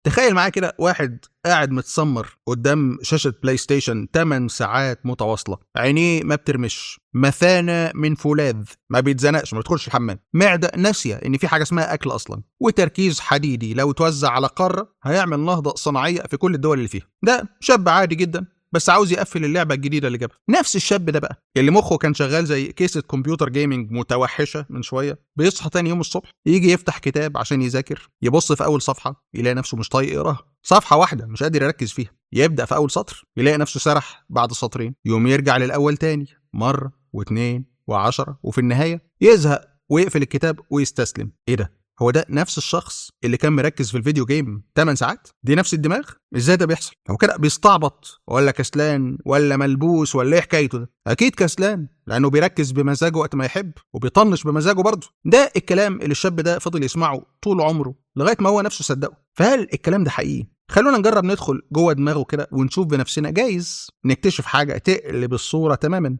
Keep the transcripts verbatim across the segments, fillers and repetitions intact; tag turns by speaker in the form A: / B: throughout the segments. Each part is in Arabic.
A: تخيل معايا كده واحد قاعد متسمر قدام شاشة بلاي ستيشن ثماني ساعات متواصلة، عينيه ما بترمش، مثانة من فولاذ، ما بيتزنقش، ما بيدخلش الحمام، معدة ناسية ان في حاجة اسمها اكل اصلا، وتركيز حديدي لو توزع على قارة هيعمل نهضة صناعية في كل الدول اللي فيها. ده شاب عادي جدا بس عاوز يقفل اللعبة الجديدة اللي جابها. نفس الشاب ده بقى اللي مخه كان شغال زي كيسة كمبيوتر جيمنج متوحشة من شوية، بيصحى تاني يوم الصبح يجي يفتح كتاب عشان يذاكر، يبص في أول صفحة يلاقي نفسه مش طايق يقراها، صفحة واحدة مش قادر يركز فيها، يبدأ في أول سطر يلاقي نفسه سرح بعد سطرين، يوم يرجع للأول تاني مرة واثنين وعشرة، وفي النهاية يزهق ويقفل الكتاب ويستسلم. إيه ده؟ هو ده نفس الشخص اللي كان مركز في الفيديو جيم ثماني ساعات؟ دي نفس الدماغ؟ ازاي ده بيحصل؟ هو كده بيستعبط ولا كسلان ولا ملبوس ولا ايه حكايته ده؟ اكيد كسلان، لانه بيركز بمزاجه وقت ما يحب وبيطنش بمزاجه برضه. ده الكلام اللي الشاب ده فضل يسمعه طول عمره لغايه ما هو نفسه صدقه. فهل الكلام ده حقيقي؟ خلونا نجرب ندخل جوه دماغه كده ونشوف بنفسنا، جايز نكتشف حاجه تقلب الصوره تماما.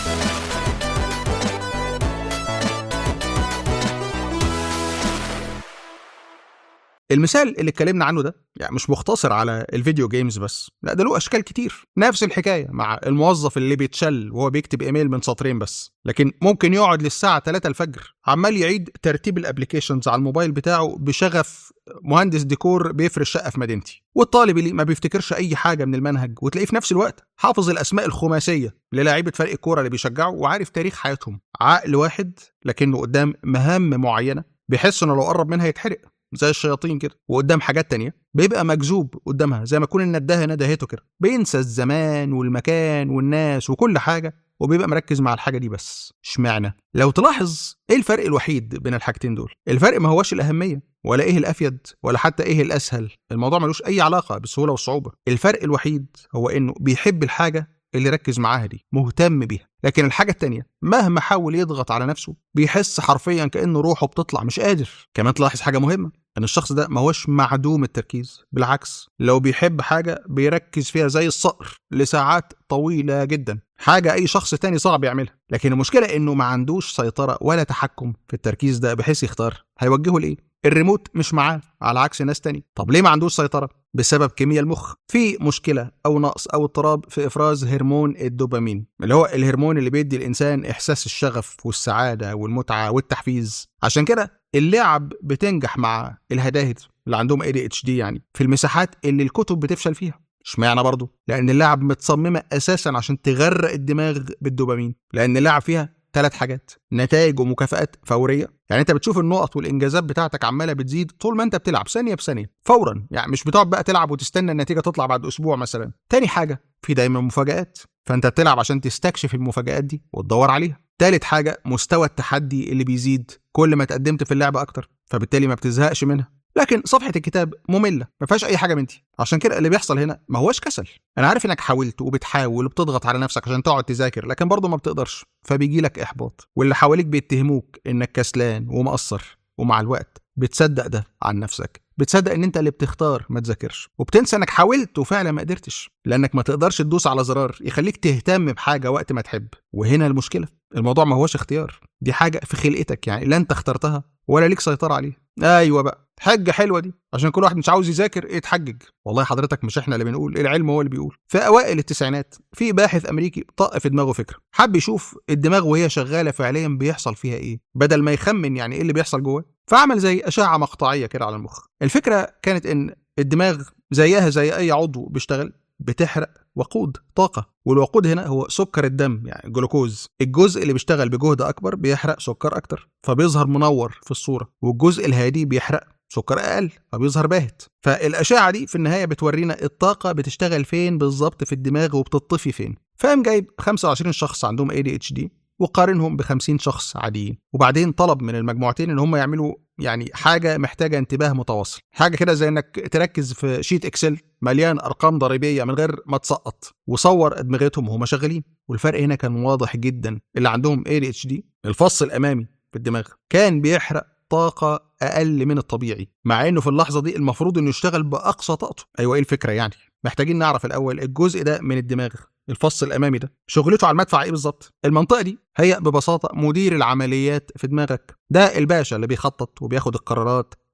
A: المثال اللي اتكلمنا عنه ده يعني مش مختصر على الفيديو جيمز بس، لا ده له اشكال كتير. نفس الحكايه مع الموظف اللي بيتشل وهو بيكتب ايميل من سطرين بس، لكن ممكن يقعد للساعه ثلاثة الفجر عمال يعيد ترتيب الابليكيشنز على الموبايل بتاعه بشغف مهندس ديكور بيفرش شقه في مدينتي. والطالب اللي ما بيفتكرش اي حاجه من المنهج وتلاقيه في نفس الوقت حافظ الاسماء الخماسيه للاعيبه فريق الكوره اللي بيشجعوا وعارف تاريخ حياتهم. عقل واحد لكنه قدام مهام معينه بيحس انه لو قرب منها يتحرق زي الشياطين كده، وقدام حاجات تانية بيبقى مجذوب قدامها زي ما يكون النداهة ندهته كده، بينسى الزمان والمكان والناس وكل حاجة وبيبقى مركز مع الحاجة دي بس. اشمعنى؟ لو تلاحظ ايه الفرق الوحيد بين الحاجتين دول؟ الفرق ما هوش الأهمية ولا ايه الأفيد ولا حتى ايه الأسهل، الموضوع ملوش أي علاقة بالسهولة والصعوبة. الفرق الوحيد هو انه بيحب الحاجة اللي ركز معاها دي، مهتم بيها، لكن الحاجة التانية مهما حاول يضغط على نفسه بيحس حرفيا كأنه روحه بتطلع مش قادر. كمان تلاحظ حاجة مهمة، ان الشخص ده ما هوش معدوم التركيز، بالعكس لو بيحب حاجة بيركز فيها زي الصقر لساعات طويلة جدا، حاجة اي شخص تاني صعب يعملها. لكن المشكلة انه ما عندوش سيطرة ولا تحكم في التركيز ده بحيث يختار هيوجهه لإيه. الريموت مش معاه على عكس ناس تاني. طب ليه ما عندوش سيطرة؟ بسبب كيمياء المخ، في مشكلة أو نقص أو اضطراب في إفراز هرمون الدوبامين، اللي هو الهرمون اللي بيدي الإنسان إحساس الشغف والسعادة والمتعة والتحفيز. عشان كده اللعب بتنجح مع الهداهد اللي عندهم إيه دي إتش دي يعني في المساحات اللي الكتب بتفشل فيها. اشمعنى برضو؟ لأن اللعب متصممة أساسا عشان تغرق الدماغ بالدوبامين، لأن اللعب فيها ثلاث حاجات: نتائج ومكافآت فورية، يعني انت بتشوف النقط والانجازات بتاعتك عماله بتزيد طول ما انت بتلعب ثانيه بثانيه فورا، يعني مش بتقعد بقى تلعب وتستنى النتيجه تطلع بعد اسبوع مثلا. تاني حاجه في دايما مفاجآت، فانت بتلعب عشان تستكشف المفاجآت دي وتدور عليها. تالت حاجه مستوى التحدي اللي بيزيد كل ما تقدمت في اللعبه اكتر، فبالتالي ما بتزهقش منها. لكن صفحة الكتاب مملة ما فيهاش أي حاجة من دي. عشان كده اللي بيحصل هنا ما هوش كسل، أنا عارف إنك حاولت وبتحاول وبتضغط على نفسك عشان تقعد تذاكر لكن برضه ما بتقدرش، فبيجي لك إحباط واللي حواليك بيتهموك إنك كسلان ومقصر، ومع الوقت بتصدق ده عن نفسك، بتصدق إن أنت اللي بتختار ما تذاكرش، وبتنسى إنك حاولت وفعلا ما قدرتش، لأنك ما تقدرش تدوس على زرار يخليك تهتم بحاجة وقت ما تحب. وهنا المشكلة، الموضوع ما هوش اختيار، دي حاجة في خلقتك، يعني لا أنت اخترتها ولا ليك سيطرة عليها. أيوة بقى حجة حلوة دي عشان كل واحد مش عاوز يذاكر يتحجج. والله حضرتك مش احنا اللي بنقول، العلم هو اللي بيقول. في أوائل التسعينات في باحث أمريكي طق في دماغه فكرة، حب يشوف الدماغ وهي شغالة فعليا بيحصل فيها إيه بدل ما يخمن يعني إيه اللي بيحصل جوه، فعمل زي أشعة مقطعية كده على المخ. الفكرة كانت إن الدماغ زيها زي أي عضو بيشتغل بتحرق وقود طاقة، والوقود هنا هو سكر الدم يعني الجلوكوز. الجزء اللي بيشتغل بجهد أكبر بيحرق سكر أكتر فبيظهر منور في الصورة، والجزء الهادي بيحرق سكر أقل فبيظهر باهت. فالأشعة دي في النهاية بتورينا الطاقة بتشتغل فين بالظبط في الدماغ وبتطفي فين. فقام جايب خمسة وعشرين شخص عندهم إيه دي إتش دي وقارنهم بخمسين شخص عاديين، وبعدين طلب من المجموعتين ان هم يعملوا يعني حاجة محتاجة انتباه متواصل، حاجة كده زي انك تركز في شيت اكسل مليان ارقام ضريبية من غير ما تسقط، وصور ادمغتهم وهم شغالين. والفرق هنا كان واضح جدا، اللي عندهم إيه دي إتش دي الفص الامامي في الدماغ كان بيحرق طاقة اقل من الطبيعي، مع انه في اللحظة دي المفروض انه يشتغل باقصى طاقته. ايوه ايه الفكرة يعني؟ محتاجين نعرف الاول الجزء ده من الدماغ، الفص الامامي ده شغلته على المدفع ايه بالظبط؟ المنطقه دي هي ببساطه مدير العمليات في دماغك، ده الباشا اللي بيخطط وبياخد القرارات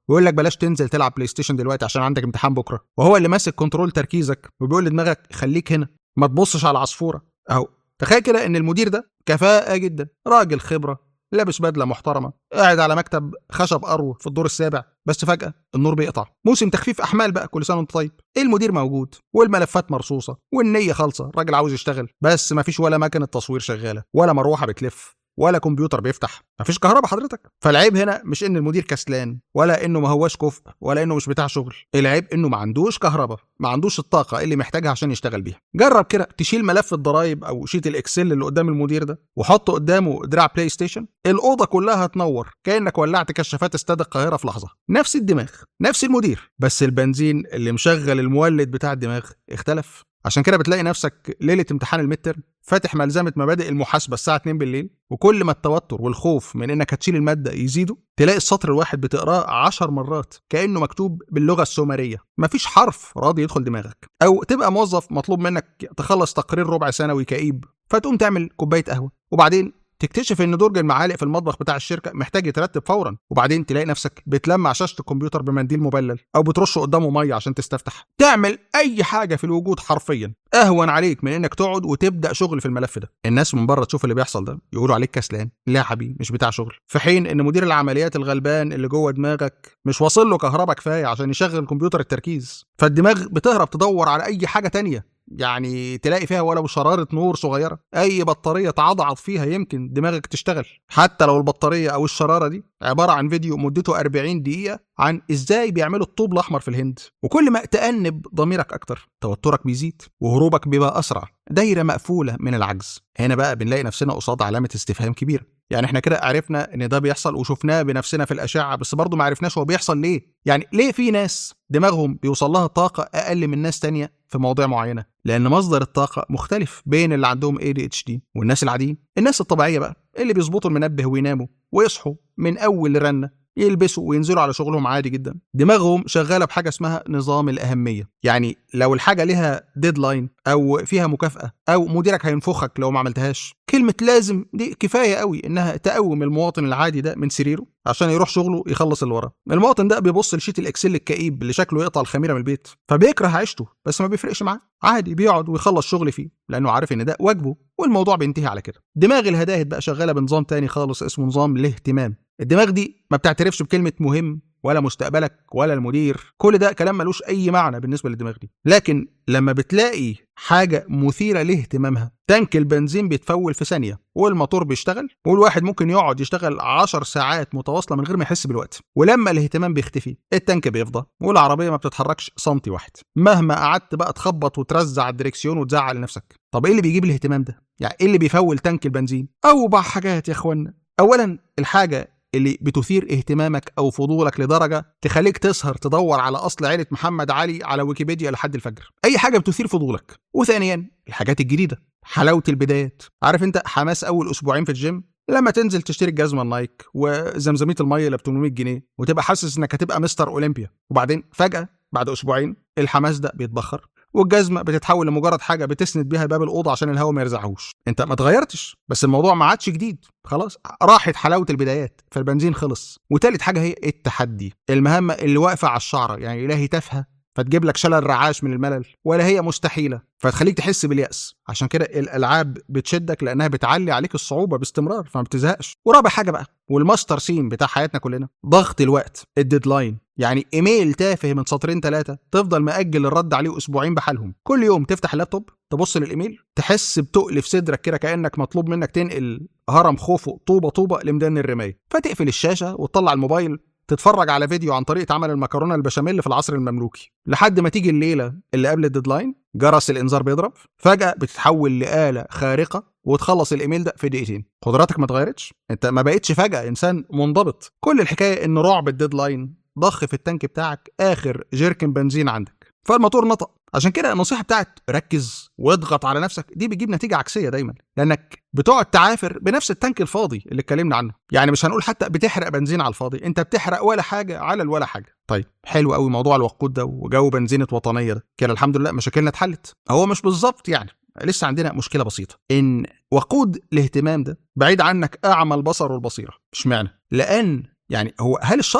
A: ويقول لك بلاش تنزل تلعب بلاي ستيشن دلوقتي عشان عندك امتحان بكره، وهو اللي ماسك كنترول تركيزك وبيقول لدماغك خليك هنا ما تبصش على العصفوره. اهو تخيل كده ان المدير ده كفاءه جدا، راجل خبره، لابس بدله محترمه، قاعد على مكتب خشب ارو في الدور السابع، بس فجاه النور بيقطع، موسم تخفيف احمال بقى، كل سنه وانت طيب. المدير موجود والملفات مرصوصه والنيه خالصه، الراجل عاوز يشتغل بس مفيش ولا مكنه تصوير شغاله ولا مروحه بتلف ولا كمبيوتر بيفتح، مفيش كهرباء حضرتك. فالعيب هنا مش ان المدير كسلان ولا انه ما هواش كفء ولا انه مش بتاع شغل، العيب انه ما عندوش كهرباء، ما عندوش الطاقه اللي محتاجها عشان يشتغل بيها. جرب كده تشيل ملف الضرايب او شيت الاكسل اللي قدام المدير ده وحط قدامه دراع بلاي ستيشن، الاوضه كلها هتنور كانك ولعت كشافات استاد القاهره في لحظه. نفس الدماغ نفس المدير، بس البنزين اللي مشغل المولد بتاع الدماغ اختلف. عشان كده بتلاقي نفسك ليله امتحان الميدترم فاتح ملزمه مبادئ المحاسبه الساعه اتنين بالليل، وكل ما التوتر والخوف من انك هتشيل الماده يزيدوا تلاقي السطر الواحد بتقراه عشر مرات كانه مكتوب باللغه السومريه، مفيش حرف راضي يدخل دماغك. او تبقى موظف مطلوب منك تخلص تقرير ربع سنوي كئيب، فتقوم تعمل كوبايه قهوه وبعدين تكتشف ان درج المعالق في المطبخ بتاع الشركه محتاج يترتب فورا، وبعدين تلاقي نفسك بتلمع شاشه الكمبيوتر بمنديل مبلل او بترش قدامه ميه عشان تستفتح. تعمل اي حاجه في الوجود حرفيا اهون عليك من انك تقعد وتبدا شغل في الملف ده. الناس من بره تشوف اللي بيحصل ده يقولوا عليك كسلان، لا يا حبيبي مش بتاع شغل، في حين ان مدير العمليات الغلبان اللي جوه دماغك مش واصل له كهرباء كفايه عشان يشغل كمبيوتر التركيز، فالدماغ بتهرب تدور على اي حاجه تانية يعني تلاقي فيها ولو شرارة نور صغيرة، أي بطارية تعضعض فيها يمكن دماغك تشتغل، حتى لو البطارية أو الشرارة دي عبارة عن فيديو مدته أربعين دقيقة عن إزاي بيعملوا الطوب الأحمر في الهند. وكل ما تأنب ضميرك أكتر توترك بيزيد وهروبك بيبقى أسرع، دايرة مقفولة من العجز. هنا بقى بنلاقي نفسنا قصاد علامة استفهام كبيرة. يعني احنا كده عرفنا ان ده بيحصل وشفناه بنفسنا في الاشعه، بس برضه ما عرفناش هو بيحصل ليه. يعني ليه في ناس دماغهم بيوصل لها طاقه اقل من ناس تانية في مواضيع معينه؟ لان مصدر الطاقه مختلف بين اللي عندهم إيه دي إتش دي والناس العاديين. الناس الطبيعيه بقى اللي بيظبطوا المنبه ويناموا ويصحوا من اول رنه، يلبسوا وينزلوا على شغلهم عادي جدا، دماغهم شغاله بحاجه اسمها نظام الاهميه. يعني لو الحاجه لها ديدلاين او فيها مكافاه او مديرك هينفخك لو ما عملتهاش، كلمه لازم دي كفايه قوي انها تقوم المواطن العادي ده من سريره عشان يروح شغله يخلص اللي وراه. المواطن ده بيبص لشيت الاكسل الكئيب اللي شكله يقطع الخميره من البيت فبيكره عيشته، بس ما بيفرقش معاه، عادي بيقعد ويخلص شغل فيه لانه عارف ان ده واجبه والموضوع بينتهي على كده. دماغ الهداهد بقى شغاله بنظام تاني خالص اسمه نظام الاهتمام. الدماغ دي ما بتعترفش بكلمه مهم ولا مستقبلك ولا المدير، كل ده كلام ملوش اي معنى بالنسبه للدماغ دي. لكن لما بتلاقي حاجه مثيره لاهتمامها، تانك البنزين بيتفول في ثانيه والموتور بيشتغل، والواحد ممكن يقعد يشتغل عشر ساعات متواصله من غير ما يحس بالوقت. ولما الاهتمام بيختفي التانك بيفضى والعربيه ما بتتحركش سنتي واحد، مهما قعدت بقى تخبط وترزع الدريكسيون وتزعل نفسك. طب ايه اللي بيجيب الاهتمام ده؟ يعني ايه اللي بيفول تانك البنزين؟ اوبع حاجات يا اخوانا. اولا الحاجه اللي بتثير اهتمامك او فضولك لدرجه تخليك تسهر تدور على اصل عيله محمد علي على ويكيبيديا لحد الفجر، اي حاجه بتثير فضولك. وثانيا الحاجات الجديده، حلاوه البدايات. عارف انت حماس اول اسبوعين في الجيم لما تنزل تشتري الجزمه النايك وزمزميه الميه اللي ب ثمانمائة جنيه وتبقى حاسس انك هتبقى مستر اولمبيا، وبعدين فجاه بعد اسبوعين الحماس ده بيتبخر والجزمه بتتحول لمجرد حاجه بتسند بيها باب الاوضه عشان الهواء ما يرزعهوش. انت ما اتغيرتش بس الموضوع ما عادش جديد، خلاص راحت حلاوه البدايات فالبنزين خلص. وتالت حاجه هي التحدي، المهمه اللي واقفه على الشعره، يعني لا هي تافهه فتجيب لك شلل رعاش من الملل ولا هي مستحيله فتخليك تحس باليأس. عشان كده الالعاب بتشدك لانها بتعلي عليك الصعوبه باستمرار فما بتزهقش. ورابع حاجه بقى والماستر سين بتاع حياتنا كلنا، ضغط الوقت، الديدلاين. يعني ايميل تافه من سطرين ثلاثه تفضل مأجل الرد عليه اسبوعين بحالهم، كل يوم تفتح اللابتوب تبص للايميل تحس بتقل في صدرك كده كانك مطلوب منك تنقل هرم خوفو طوبه طوبه لميدان الرمايه، فتقفل الشاشه وتطلع الموبايل تتفرج على فيديو عن طريقه عمل المكرونه البشاميل في العصر المملوكي لحد ما تيجي الليله اللي قبل الديدلاين جرس الانذار بيضرب، فجاه بتتحول لآلة خارقه وتخلص الايميل ده في دقيقتين. قدراتك ما اتغيرتش، انت ما بقتش فجاه انسان منضبط. كل الحكايه ان رعب الديدلاين ضخ في التانك بتاعك اخر جيركن بنزين عندك فالموتور نطق. عشان كده النصيحه بتاعت ركز واضغط على نفسك دي بتجيب نتيجه عكسيه دايما، لانك بتقعد تعافر بنفس التانك الفاضي اللي اتكلمنا عنه. يعني مش هنقول حتى بتحرق بنزين على الفاضي، انت بتحرق ولا حاجه على الولا حاجه. طيب حلو قوي موضوع الوقود ده وجو بنزينه وطنيه ده كده، الحمد لله مشاكلنا اتحلت. هو مش بالظبط يعني، لسه عندنا مشكله بسيطه ان وقود الاهتمام ده بعيد عنك اعمى البصر والبصيره. اشمعنى؟ لان يعني هو هل الشخص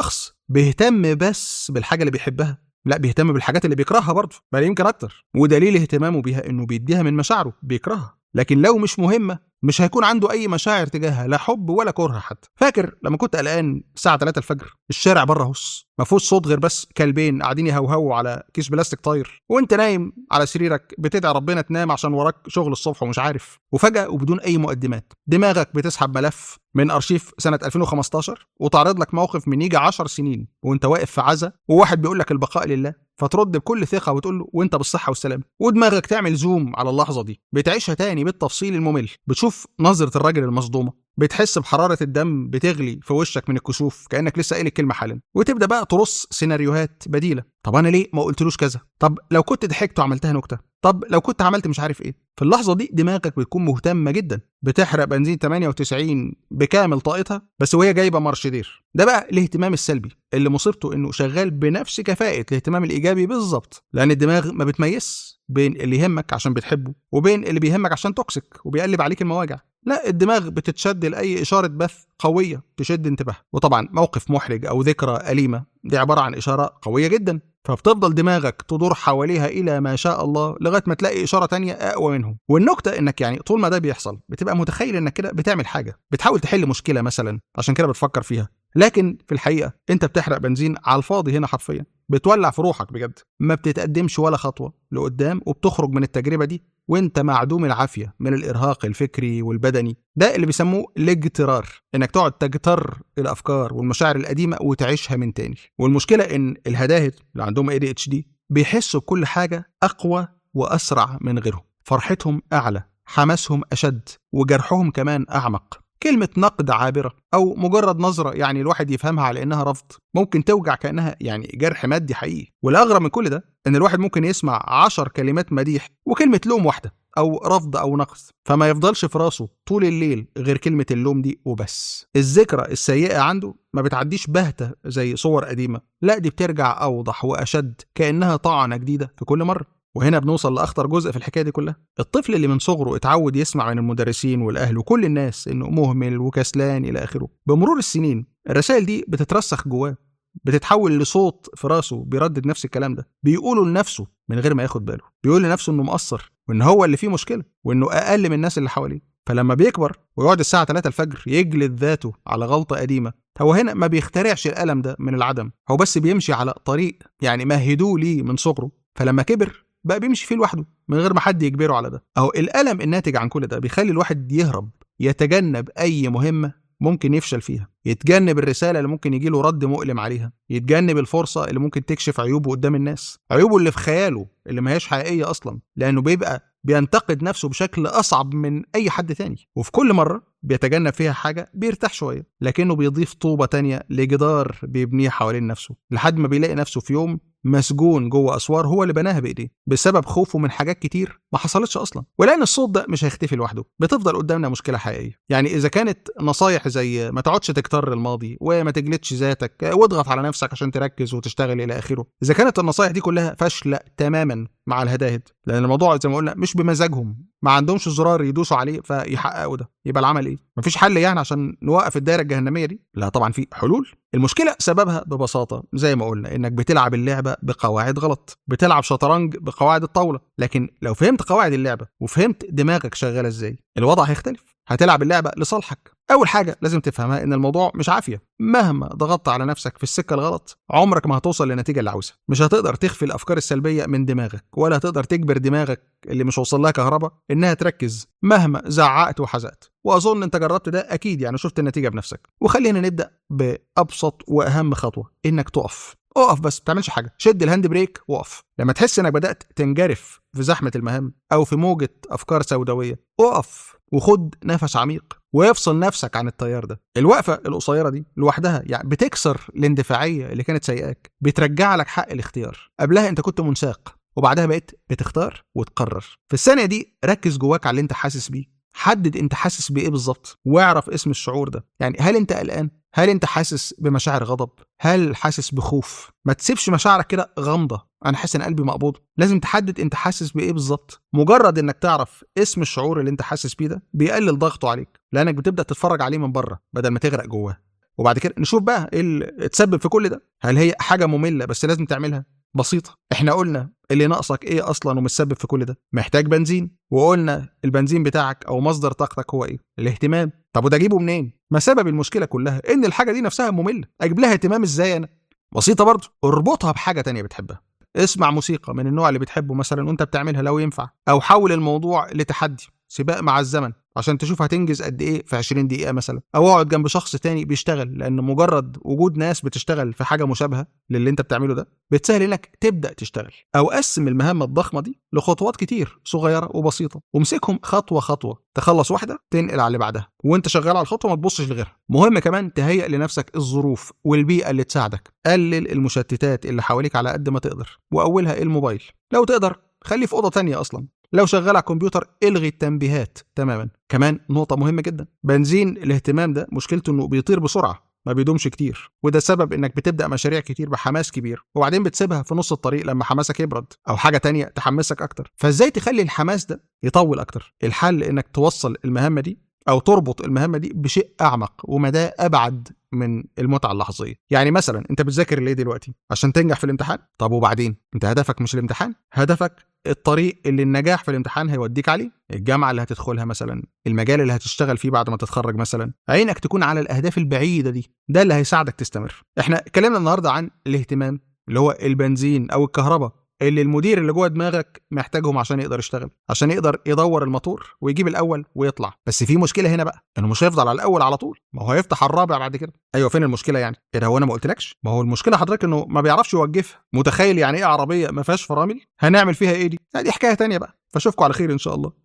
A: بيهتم بس بالحاجة اللي بيحبها، لا بيهتم بالحاجات اللي بيكرهها برضه، بل يمكن أكتر. ودليل اهتمامه بيها إنه بيديها من مشاعره بيكرهها، لكن لو مش مهمة مش هيكون عنده أي مشاعر تجاهها، لا حب ولا كره حتى. فاكر لما كنت قلقان الساعة ثلاثة الفجر، الشارع بره هص، ما فيهوش صوت غير بس كلبين قاعدين يهوهوا على كيس بلاستيك طاير، وانت نايم على سريرك بتدعي ربنا تنام عشان وراك شغل الصبح ومش عارف، وفجأة وبدون أي مقدمات دماغك بتسحب ملف من أرشيف سنة ألفين وخمستاشر وتعرض لك موقف من يجي عشر سنين وانت واقف في عزا وواحد بيقول لك البقاء لله، فترد بكل ثقة وتقول له وانت بالصحة والسلامة، ودماغك تعمل زوم على اللحظة دي، بتعيشها تاني بالتفصيل الممل، بتشوف نظرة الراجل المصدومة، بتحس بحرارة الدم بتغلي في وشك من الكسوف كأنك لسه قايل الكلمة حالا، وتبدأ بقى ترص سيناريوهات بديلة. طب أنا ليه ما قلتلوش كذا؟ طب لو كنت ضحكت وعملتها نكتة؟ طب لو كنت عملت مش عارف إيه؟ في اللحظة دي دماغك بتكون مهتمة جدا، بتحرق بنزين ثمانية وتسعين بكامل طاقتها بس وهي جايبة مارشدير. ده بقى الاهتمام السلبي اللي مصيبته إنه شغال بنفس كفاءة الاهتمام الإيجابي بالظبط، لأن الدماغ ما بتميز بين اللي يهمك عشان بتحبه وبين اللي بيهمك عشان توكسيك وبيقلب عليك المواجع. لا، الدماغ بتتشد لأي إشارة بث قوية تشد انتباه، وطبعا موقف محرج أو ذكرى أليمة دي عبارة عن إشارة قوية جدا، فبتفضل دماغك تدور حواليها إلى ما شاء الله لغاية ما تلاقي إشارة تانية أقوى منهم. والنكتة إنك يعني طول ما ده بيحصل بتبقى متخيل إنك كده بتعمل حاجة، بتحاول تحل مشكلة مثلا عشان كده بتفكر فيها، لكن في الحقيقة أنت بتحرق بنزين على الفاضي هنا حرفيا، بتولع في روحك بجد، ما بتتقدمش ولا خطوة لقدام، وبتخرج من التجربة دي وانت معدوم العافية من الإرهاق الفكري والبدني. ده اللي بيسموه الاجترار، انك تقعد تجتر الأفكار والمشاعر القديمة وتعيشها من تاني. والمشكلة ان الهداهد اللي عندهم إيه دي إتش دي بيحسوا بكل حاجة أقوى وأسرع من غيرهم، فرحتهم أعلى، حماسهم أشد، وجرحهم كمان أعمق. كلمة نقد عابرة أو مجرد نظرة يعني الواحد يفهمها على إنها رفض ممكن توجع كأنها يعني جرح مادي حقيقي. والأغرب من كل ده إن الواحد ممكن يسمع عشر كلمات مديح وكلمة لوم واحدة أو رفض أو نقد، فما يفضلش في راسه طول الليل غير كلمة اللوم دي وبس. الذكرى السيئة عنده ما بتعديش بهتة زي صور قديمة، لا دي بترجع أوضح وأشد كأنها طعنة جديدة في كل مرة. وهنا بنوصل لأخطر جزء في الحكاية دي كلها. الطفل اللي من صغره اتعود يسمع من المدرسين والأهل وكل الناس إنه مهمل وكسلان إلى آخره، بمرور السنين الرسائل دي بتترسخ جواه، بتتحول لصوت في راسه بيردد نفس الكلام ده، بيقوله لنفسه من غير ما ياخد باله، بيقول لنفسه إنه مقصر وإن هو اللي فيه مشكلة وإنه أقل من الناس اللي حواليه. فلما بيكبر ويقعد الساعة ثلاثة الفجر يجلد ذاته على غلطة قديمة، هو هنا ما بيخترعش الألم ده من العدم، هو بس بيمشي على طريق يعني مهدوه ليه من صغره، فلما كبر بقى بيمشي فيه لوحده من غير ما حد يجبره على ده. أهو الألم الناتج عن كل ده بيخلي الواحد يهرب، يتجنب أي مهمة ممكن يفشل فيها، يتجنب الرسالة اللي ممكن يجيله رد مؤلم عليها، يتجنب الفرصة اللي ممكن تكشف عيوبه قدام الناس، عيوبه اللي في خياله اللي ما هيش حقيقية أصلا، لأنه بيبقى بينتقد نفسه بشكل أصعب من أي حد تاني، وفي كل مرة بيتجنب فيها حاجة بيرتاح شوية، لكنه بيضيف طوبة تانية لجدار بيبنيه حوالين نفسه، لحد ما بيلاقي نفسه في يوم مسجون جوه أسوار هو اللي بناها بإيديه بسبب خوفه من حاجات كتير ما حصلتش أصلا. ولأن الصوت ده مش هيختفي لوحده، بتفضل قدامنا مشكلة حقيقية. يعني إذا كانت نصايح زي ما تقعدش تكتر الماضي وما تجلدش ذاتك واضغط على نفسك عشان تركز وتشتغل إلى آخره، إذا كانت النصايح دي كلها فاشلة تماما مع الهداهد، لأن الموضوع زي ما قلنا مش بمزاجهم، ما عندهمش زرار يدوسوا عليه فيحققوا ده، يبقى العمل إيه؟ مفيش حل يعني عشان نوقف الدائرة الجهنمية دي؟ لا طبعا في حلول. المشكلة سببها ببساطة زي ما قلنا إنك بتلعب اللعبة بقواعد غلط، بتلعب شطرنج بقواعد الطاولة. لكن لو فهمت قواعد اللعبة وفهمت دماغك شغالة إزاي، الوضع هيختلف، هتلعب اللعبة لصالحك. أول حاجة لازم تفهمها إن الموضوع مش عافية، مهما ضغطت على نفسك في السكة الغلط عمرك ما هتوصل للنتيجة اللي عاوزها. مش هتقدر تخفي الأفكار السلبية من دماغك، ولا هتقدر تجبر دماغك اللي مش وصل لها كهرباء إنها تركز مهما زعقت وحزقت. وأظن أنت جربت ده أكيد، يعني شفت النتيجة بنفسك. وخلينا نبدأ بأبسط وأهم خطوة، إنك تقف. اقف بس، ما تعملش حاجة، شد الهاند بريك وقف. لما تحس إنك بدأت تنجرف في زحمة المهام أو في موجة أفكار سوداوية، اقف وخد نفس عميق ويفصل نفسك عن التيار ده. الوقفة القصيرة دي لوحدها يعني بتكسر الاندفاعية اللي كانت سيئاك، بترجع لك حق الاختيار. قبلها أنت كنت منساق وبعدها بقيت بتختار وتقرر. في الثانية دي ركز جواك على اللي أنت حاسس بيه، حدد أنت حاسس بإيه بالظبط واعرف اسم الشعور ده. يعني هل أنت قلقان؟ هل أنت حاسس بمشاعر غضب؟ هل حاسس بخوف؟ ما تسيبش مشاعرك كده غامضة، أنا حاسس إن قلبي مقبوض. لازم تحدد أنت حاسس بإيه بالظبط. مجرد إنك تعرف اسم الشعور اللي أنت حاسس بيه ده بيقلل ضغطه عليك، لأنك بتبدأ تتفرج عليه من بره بدل ما تغرق جواه. وبعد كده نشوف بقى ايه اللي تسبب في كل ده. هل هي حاجه ممله بس لازم تعملها؟ بسيطه. احنا قلنا اللي ناقصك ايه اصلا ومتسبب في كل ده؟ محتاج بنزين، وقلنا البنزين بتاعك او مصدر طاقتك هو ايه؟ الاهتمام. طب وده اجيبه منين؟ ما سبب المشكله كلها ان الحاجه دي نفسها ممله، اجيب لها اهتمام ازاي انا؟ بسيطه برضه، اربطها بحاجه تانية بتحبها. اسمع موسيقى من النوع اللي بتحبه مثلا وانت بتعملها لو ينفع، او حول الموضوع لتحدي، سباق مع الزمن عشان تشوف هتنجز قد ايه في عشرين دقيقة مثلا، او اقعد جنب شخص تاني بيشتغل، لان مجرد وجود ناس بتشتغل في حاجة مشابهة للي انت بتعمله ده بتسهل انك تبدأ تشتغل. او قسم المهام الضخمة دي لخطوات كتير صغيرة وبسيطة، وامسكهم خطوة خطوة، تخلص واحدة تنقل على اللي بعدها، وانت شغال على الخطوة ما تبصش لغيرها. مهم كمان تهيئ لنفسك الظروف والبيئة اللي تساعدك. قلل المشتتات اللي حواليك على قد ما تقدر، واولها الموبايل. لو تقدر خليه في أوضة تانية أصلا. لو شغال على الكمبيوتر الغي التنبيهات تماما. كمان نقطة مهمة جدا، بنزين الاهتمام ده مشكلته انه بيطير بسرعة، ما بيدومش كتير، وده سبب انك بتبدأ مشاريع كتير بحماس كبير وبعدين بتسيبها في نص الطريق لما حماسك يبرد، او حاجة تانية تحمسك اكتر. فازاي تخلي الحماس ده يطول اكتر؟ الحل انك توصل المهمة دي او تربط المهمة دي بشيء اعمق ومدى ابعد من المتعة اللحظية. يعني مثلا انت بتذاكر ليه دلوقتي؟ عشان تنجح في الامتحان. طب وبعدين؟ انت هدفك مش الامتحان، هدفك الطريق اللي النجاح في الامتحان هيوديك عليه، الجامعة اللي هتدخلها مثلا، المجال اللي هتشتغل فيه بعد ما تتخرج مثلا. عينك تكون على الأهداف البعيدة دي، ده اللي هيساعدك تستمر. احنا اتكلمنا النهاردة عن الاهتمام اللي هو البنزين أو الكهرباء اللي المدير اللي جوه دماغك محتاجهم عشان يقدر يشتغل، عشان يقدر يدور الموتور ويجيب الاول ويطلع. بس في مشكله هنا بقى، انه مش هيفضل على الاول على طول، ما هو هيفتح الرابع بعد كده. ايوه، فين المشكله يعني؟ ايه ده، هو انا ما قلتلكش؟ ما هو المشكله حضرتك انه ما بيعرفش يوقفها. متخيل يعني ايه عربيه ما فيهاش فرامل؟ هنعمل فيها ايه دي؟ دي حكايه تانية بقى. فاشوفكم على خير ان شاء الله.